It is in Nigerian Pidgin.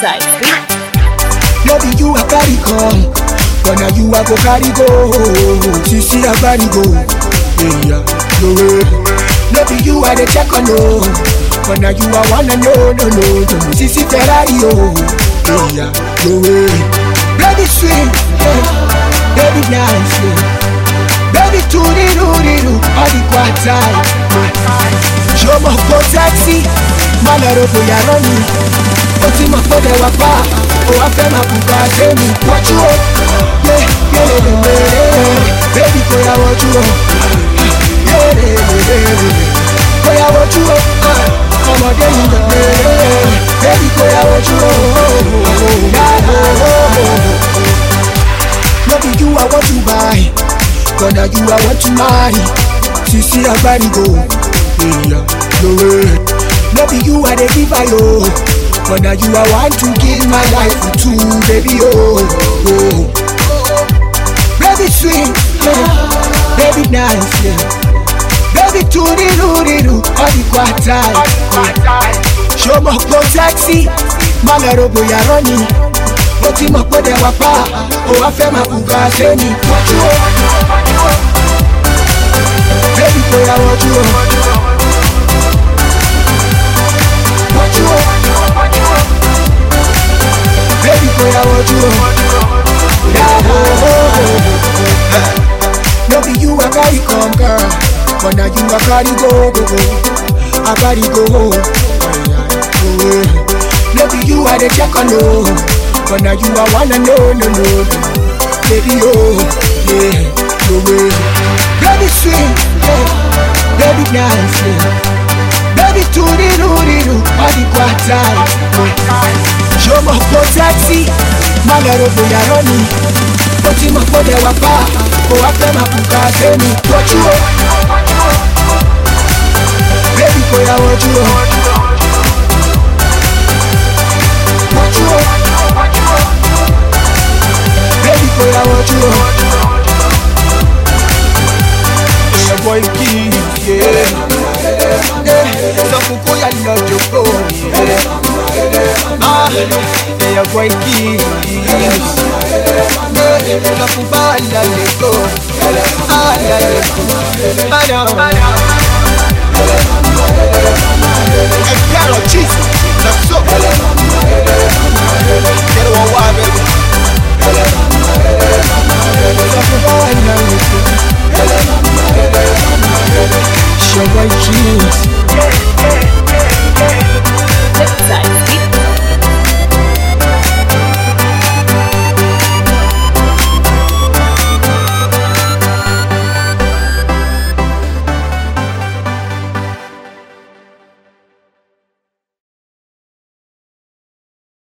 side. No be you a carry come, but now you a go carry go. Sisi a carry go, yeah, no way. No be you a the check on no, but now you a wanna no. Sisi Ferrari yeah, no way. Baby sweet, yeah. Baby nice, yeah. Baby turiru, all the quarter. Show me go taxi, malero go ya running. Oti mo fo de wa pa, o wa fe ma buka se mi. What you up? Yeah. Baby go ya what you up? Yeah. Go ya what you up? Ọmọdé yìí lọ baby go ya what you up? No be you I want to buy, but now you I want to marry. Sisi agbani go, yeah, no way. No be you I dey give I but now you I want to give my life to, baby Baby sweet, yeah. Baby nice, yeah. Baby turiru, all the quarter. Show me go taxi, malero boya running. Oti mo pe de wa pa, o wa fe ma buga se mi. What you up? Baby boya what you up? What you up? Baby boya what you up? No be you a carry come girl, but now you a carry go. I carry go. No be you a the check on no, but now you a wanna no. Baby yeah, no way. Baby sweet, yeah. Baby nice, yeah. Baby turiru, all the quarter. Show me go taxi, malero boya running. Oti mo fo de wa pa, o wa fe ma buka se mi. What you up? Baby go ya what you up? What you up? Baby go ya what you up? Your boy Kid, yeah. Some go ya love your boy, yeah. Your boy Kid, some bala le go, hey, piano cheese, that's so. Get one wild, baby. Show my cheese.